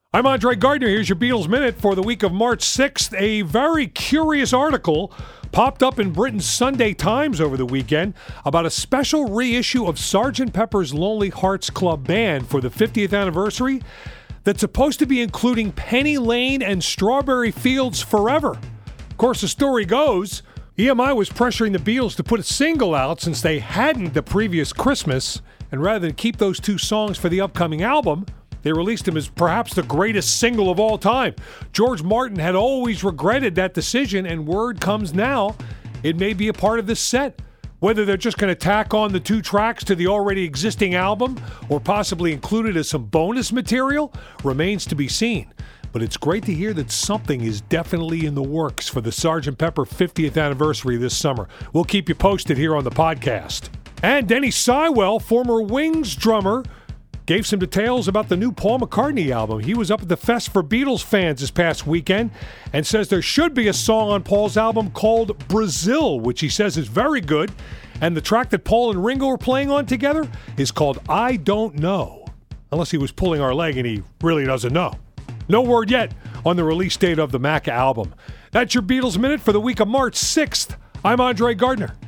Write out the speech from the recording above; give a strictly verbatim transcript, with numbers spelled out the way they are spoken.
I'm Andre Gardner. Here's your Beatles Minute for the week of March sixth. A very curious article popped up in Britain's Sunday Times over the weekend about a special reissue of Sergeant Pepper's Lonely Hearts Club Band for the fiftieth anniversary that's supposed to be including Penny Lane and Strawberry Fields Forever. Of course, the story goes, E M I was pressuring the Beatles to put a single out since they hadn't the previous Christmas, and rather than keep those two songs for the upcoming album, they released him as perhaps the greatest single of all time. George Martin had always regretted that decision, and word comes now it may be a part of this set. Whether they're just going to tack on the two tracks to the already existing album or possibly include it as some bonus material remains to be seen. But it's great to hear that something is definitely in the works for the Sergeant Pepper fiftieth anniversary this summer. We'll keep you posted here on the podcast. And Denny Seiwell, former Wings drummer, gave some details about the new Paul McCartney album. He was up at the Fest for Beatles fans this past weekend and says there should be a song on Paul's album called Brazil, which he says is very good. And the track that Paul and Ringo are playing on together is called I Don't Know. Unless he was pulling our leg and he really doesn't know. No word yet on the release date of the Macca album. That's your Beatles Minute for the week of March sixth. I'm Andre Gardner.